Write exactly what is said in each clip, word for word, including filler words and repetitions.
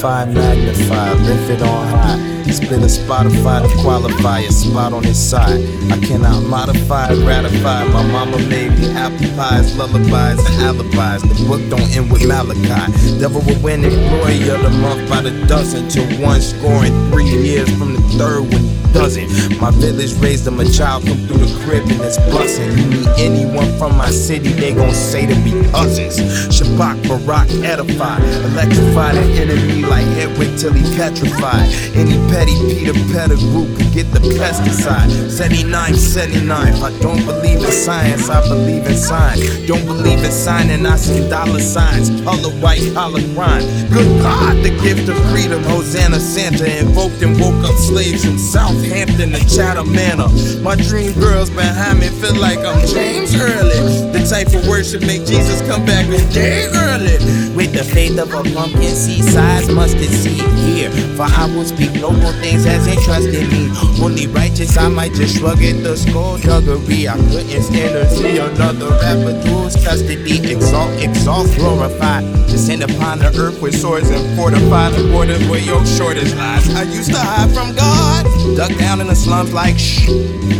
Amplify, magnify, lift it on high. Spit a Spotify to qualify a spot on his side. I cannot modify, ratify. My mama made me apple pies, lullabies, and alibis. The book don't end with Malachi. Devil will win employee of the month by the dozen. Till one scoring three years from the third when he doesn't. My village raised him a child, come through the crib and it's bussin'. You meet anyone from my city, they gon' say to be cousins. Shabak, Barack, edify. Electrify the enemy like Hedwig till he petrified. Any petty Peter Pettigrew could get the pesticide. seventy-nine, seventy-nine. If I don't believe in science, I believe in sign. Don't believe in signing, I see dollar signs. Color white, collar grind. Good God, the gift of freedom. Hosanna, Santa invoked and woke up slaves from Southampton to Chatham Manor. My dream girls behind me feel like I'm James Early. The type of worship make Jesus come back a day early. With the faith of a pumpkin seed size mustard seed here. For I will speak noble things as entrusted me. Only righteous, I might just shrug at the skullduggery. I couldn't stand to see another rapper lose custody. Exalt, exalt, glorify. Descend upon the earth with swords and fortify the borders where your shortest lies. I used to hide from God, duck down in the slums like shh.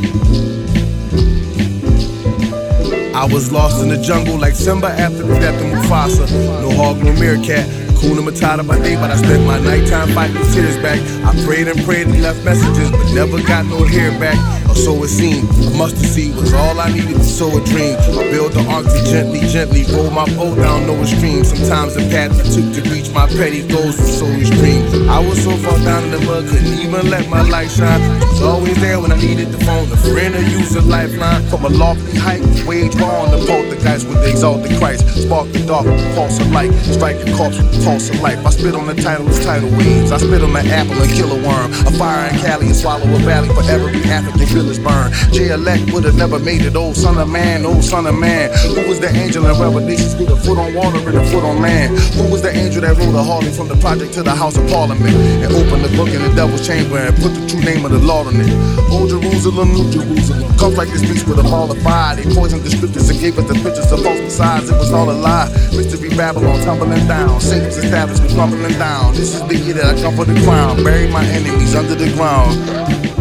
I was lost in the jungle like Simba after the death of Mufasa. No hog, no meerkat. Hakuna Matata by day, but I spent my nighttime fighting tears back. I prayed and prayed and left messages, but never got no hair back. Or so it seemed. A mustard seed was all I needed to sow a dream. I built the ark to gently, gently roll my boat down no stream. Sometimes the path it took to reach my petty goals was so extreme. I was so far down in the mud, couldn't even let my light shine. It was always there when I needed the phone, a friend or use a lifeline. From a lofty height, wage war on the poltergeist with the exalted Christ. Spark the dark with the pulse of light. Strike the corpse with the pulse of life. I spit on the title, it's tidal waves. I spit on the apple and kill a worm. A fire in Cali and swallow a valley for every African village burn. J-elect would have never made it. Old son of man, old son of man. Who was the angel in Revelations with a foot on water and a foot on land? Who was the angel that rode a Harley from the project to the House of Parliament and opened the book in the devil's chamber and put the true name of the Lord on it? Old Jerusalem, New Jerusalem. Comes like this beast with a ball of fire. They poisoned the scriptures and gave us the pictures of false messiahs. It was all a lie. Mystery Babylon tumbling down. Satan's establishment crumbling down. This is the year that I come for the crown. Bury my enemies under the ground.